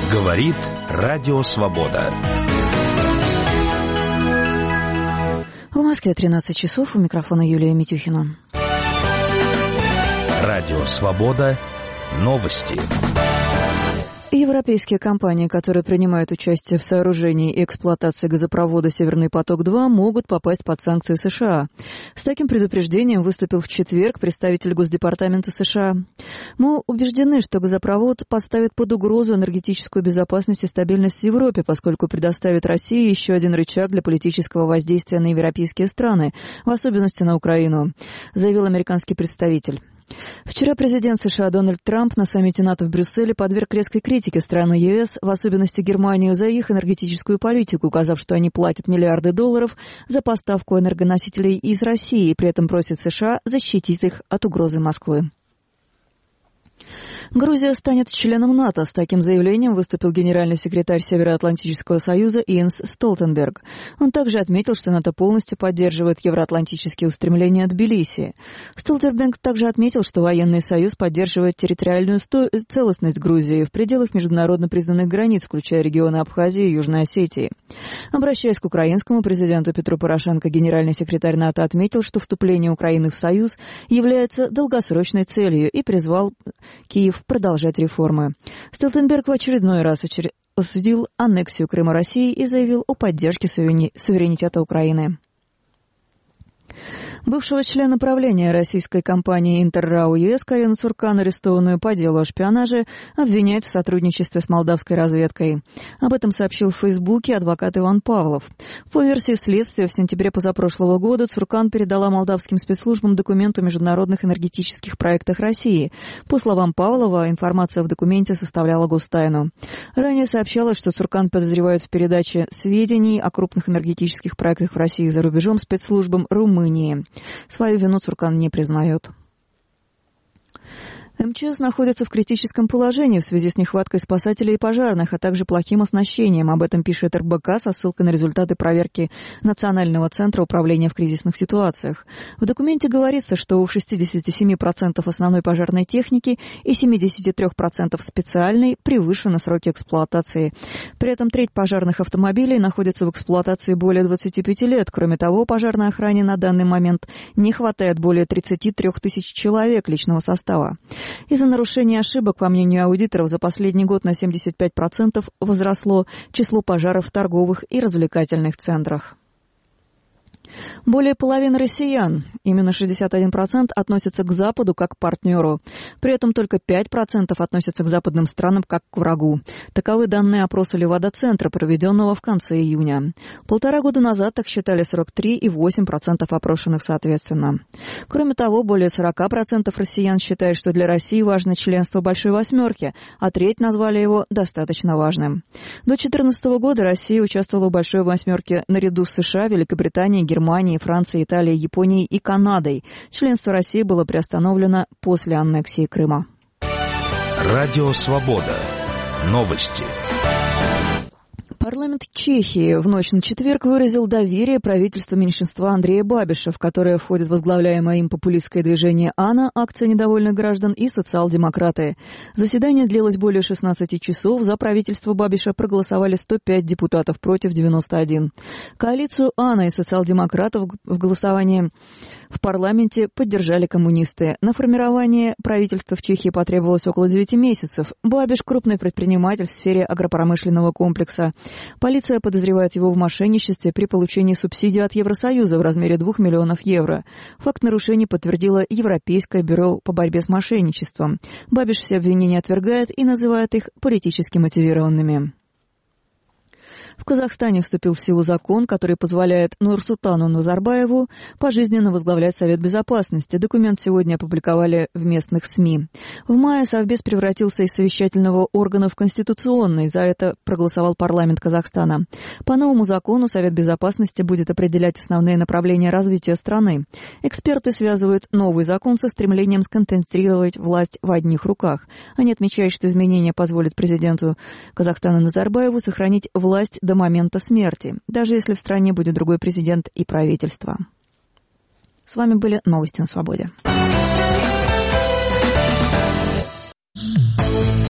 Говорит Радио Свобода. В Москве 13 часов. У микрофона Юлия Митюхина. Радио Свобода. Новости. Европейские компании, которые принимают участие в сооружении и эксплуатации газопровода «Северный поток-2», могут попасть под санкции США. С таким предупреждением выступил в четверг представитель Госдепартамента США. Мы убеждены, что газопровод поставит под угрозу энергетическую безопасность и стабильность в Европе, поскольку предоставит России еще один рычаг для политического воздействия на европейские страны, в особенности на Украину, заявил американский представитель. Вчера президент США Дональд Трамп на саммите НАТО в Брюсселе подверг резкой критике страны ЕС, в особенности Германию, за их энергетическую политику, указав, что они платят миллиарды долларов за поставку энергоносителей из России, и при этом просит США защитить их от угрозы Москвы. Грузия станет членом НАТО. С таким заявлением выступил генеральный секретарь Североатлантического союза Йенс Столтенберг. Он также отметил, что НАТО полностью поддерживает евроатлантические устремления Тбилиси. Столтенберг также отметил, что военный союз поддерживает территориальную целостность Грузии в пределах международно признанных границ, включая регионы Абхазии и Южной Осетии. Обращаясь к украинскому президенту Петру Порошенко, генеральный секретарь НАТО отметил, что вступление Украины в союз является долгосрочной целью и призвал Киев продолжать реформы. Столтенберг в очередной раз осудил аннексию Крыма России и заявил о поддержке суверенитета Украины. Бывшего члена правления российской компании «Интеррау ЕС» Карину Цуркан, арестованную по делу о шпионаже, обвиняют в сотрудничестве с молдавской разведкой. Об этом сообщил в Фейсбуке адвокат Иван Павлов. По версии следствия, в сентябре позапрошлого года Цуркан передала молдавским спецслужбам документ о международных энергетических проектах России. По словам Павлова, информация в документе составляла гостайну. Ранее сообщалось, что Цуркан подозревают в передаче сведений о крупных энергетических проектах в России и за рубежом спецслужбам Румынии. Свою вину Цуркан не признает. МЧС находится в критическом положении в связи с нехваткой спасателей и пожарных, а также плохим оснащением. Об этом пишет РБК со ссылкой на результаты проверки Национального центра управления в кризисных ситуациях. В документе говорится, что у 67% основной пожарной техники и 73% специальной превышены сроки эксплуатации. При этом треть пожарных автомобилей находится в эксплуатации более 25 лет. Кроме того, пожарной охране на данный момент не хватает более 33 тысяч человек личного состава. Из-за нарушения ошибок, по мнению аудиторов, за последний год на 75% возросло число пожаров в торговых и развлекательных центрах. Более половины россиян, именно 61%, относятся к Западу как к партнеру. При этом только 5% относятся к западным странам как к врагу. Таковы данные опроса Левада-центра, проведенного в конце июня. 1,5 года назад так считали 43% и 8% опрошенных соответственно. Кроме того, более 40% россиян считают, что для России важно членство Большой Восьмерки, а треть назвали его достаточно важным. До 2014 года Россия участвовала в Большой Восьмерке наряду с США, Великобританией, Германией, Францией, Италией, Японией и Канадой. Членство России было приостановлено после аннексии Крыма. Радио Свобода. Новости. Парламент Чехии в ночь на четверг выразил доверие правительству меньшинства Андрея Бабиша, в которое входит возглавляемое им популистское движение «АНА», акция недовольных граждан и социал-демократы. Заседание длилось более 16 часов. За правительство Бабиша проголосовали 105 депутатов, против 91. Коалицию «АНА» и социал-демократов в голосовании в парламенте поддержали коммунисты. На формирование правительства в Чехии потребовалось около 9 месяцев. Бабиш – крупный предприниматель в сфере агропромышленного комплекса. Полиция подозревает его в мошенничестве при получении субсидий от Евросоюза в размере 2 миллионов евро. Факт нарушений подтвердило Европейское бюро по борьбе с мошенничеством. Бабиш все обвинения отвергает и называет их политически мотивированными. В Казахстане вступил в силу закон, который позволяет Нурсултану Назарбаеву пожизненно возглавлять Совет Безопасности. Документ сегодня опубликовали в местных СМИ. В мае Совбез превратился из совещательного органа в конституционный. За это проголосовал парламент Казахстана. По новому закону Совет Безопасности будет определять основные направления развития страны. Эксперты связывают новый закон со стремлением сконцентрировать власть в одних руках. Они отмечают, что изменения позволят президенту Казахстана Назарбаеву сохранить власть до момента смерти, даже если в стране будет другой президент и правительство. С вами были новости на Свободе.